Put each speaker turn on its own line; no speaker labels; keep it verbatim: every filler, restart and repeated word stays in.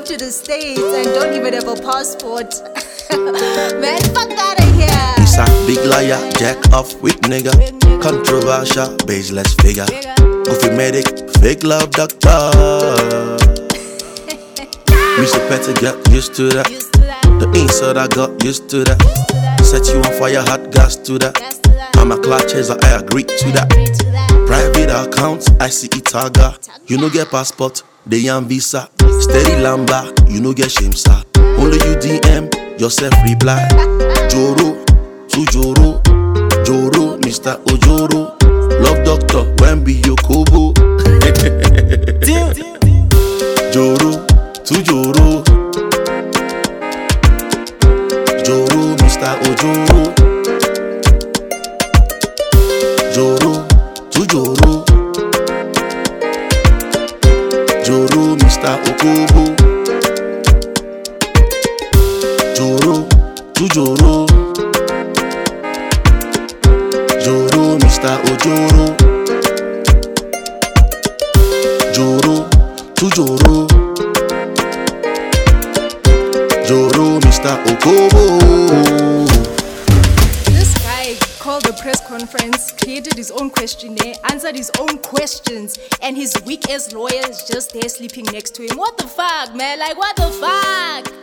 come to the States and don't even have a passport. Man, fuck out of here.
He's a big liar, jack off with nigga. Controversial, baseless figure. Goofy medic, fake love doctor. Mister Petty got used to that. The inside I got used to that. Set you on fire, hot gas to that. I'm a clutch chaser, I agree to that. Private accounts, I see it tagger. You no get passport, they on visa. Steady lamba, you no get shame sir. Only you D M, yourself reply. Joro, to Joro, Joro, Mister Ojoro. Love doctor, when be your Kobo. Joro, to Joro, Joro, Mister Ojoro. Joro, to Joro, Joro, Mister Okobo. Joro, to Joro, Joro, Mister Ojoro. Joro, to Joro, Joro, Mister Okobo.
This guy called the press conference, created his own questionnaire, answered his own questions, and his weak ass lawyer is just there sleeping next to him. What the fuck, man? Like, what the fuck?